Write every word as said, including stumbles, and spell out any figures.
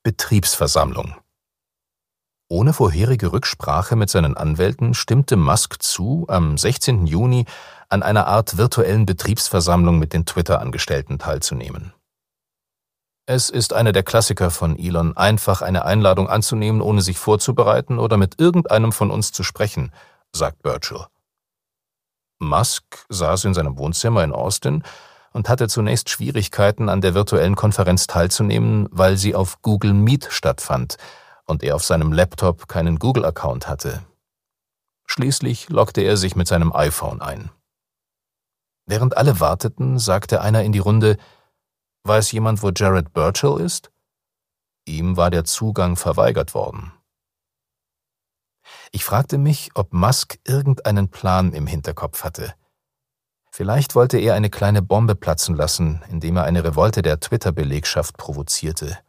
Betriebsversammlung. Ohne vorherige Rücksprache mit seinen Anwälten stimmte Musk zu, am sechzehnten Juni an einer Art virtuellen Betriebsversammlung mit den Twitter-Angestellten teilzunehmen. Es ist einer der Klassiker von Elon, einfach eine Einladung anzunehmen, ohne sich vorzubereiten oder mit irgendeinem von uns zu sprechen, sagt Burchell. Musk saß in seinem Wohnzimmer in Austin und hatte zunächst Schwierigkeiten, an der virtuellen Konferenz teilzunehmen, weil sie auf Google Meet stattfand und er auf seinem Laptop keinen Google-Account hatte. Schließlich loggte er sich mit seinem iPhone ein. Während alle warteten, sagte einer in die Runde: »Weiß jemand, wo Jared Burchell ist?« Ihm war der Zugang verweigert worden. Ich fragte mich, ob Musk irgendeinen Plan im Hinterkopf hatte. Vielleicht wollte er eine kleine Bombe platzen lassen, indem er eine Revolte der Twitter-Belegschaft provozierte.